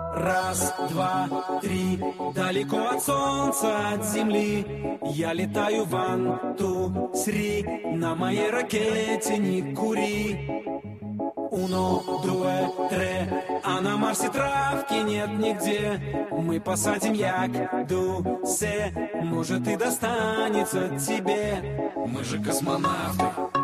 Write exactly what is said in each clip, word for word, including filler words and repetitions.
Раз, два, три, далеко от солнца, от земли. Я летаю ван, ту, сри, на моей ракете не кури. Уно, дуэ, тре, а на Марсе травки нет нигде. Мы посадим як, ду, се, может и достанется тебе. Мы же космонавты.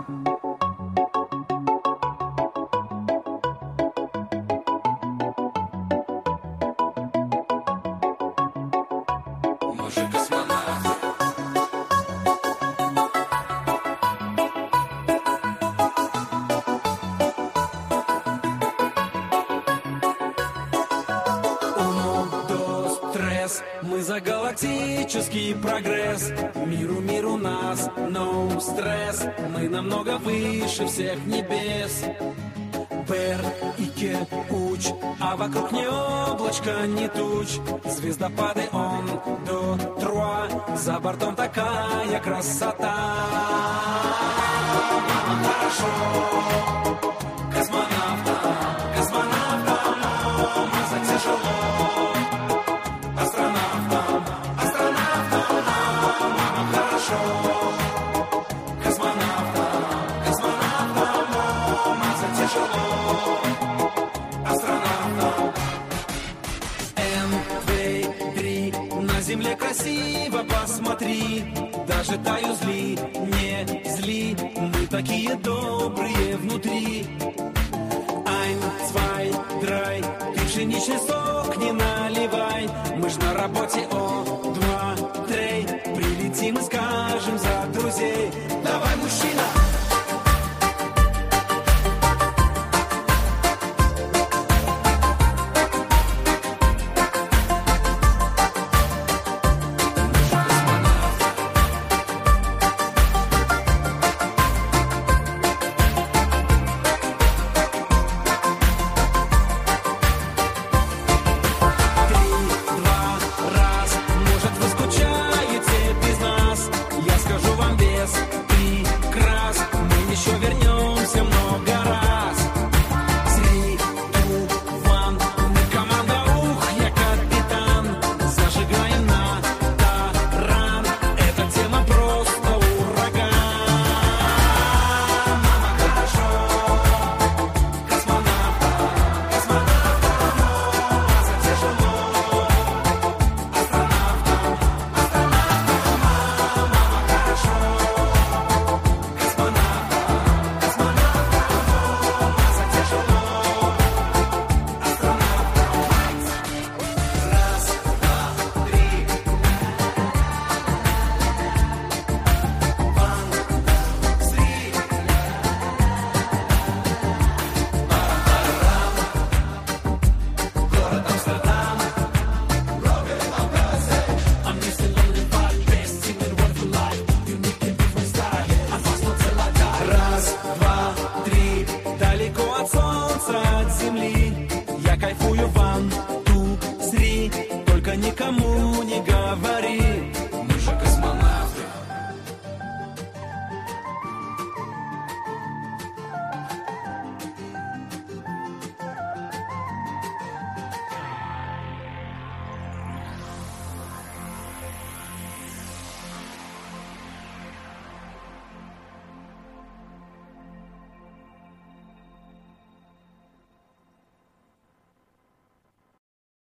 Мы за галактический прогресс. Миру, миру нас, no стресс. Мы намного выше всех небес. Бер и Ке, уч, а вокруг не облачко, не туч. Звездопады он, до, труа. За бортом такая красота. Мама, хорошо. Космонавтам, космонавтам, мазать тяжело. Астронавтам, астронавтам, мама, хорошо. Космонавтам, космонавтам, мазать тяжело. Астронавтам. Эн, два, три, на земле красиво посмотри. Даже таю зли, не зли, мы такие добрые внутри. Ein, zwei, drei, ты пшеничный сок не наливай. Мы ж на работе, о, два, три, прилетим и скажем за друзей. Давай, мужчина! Вернем.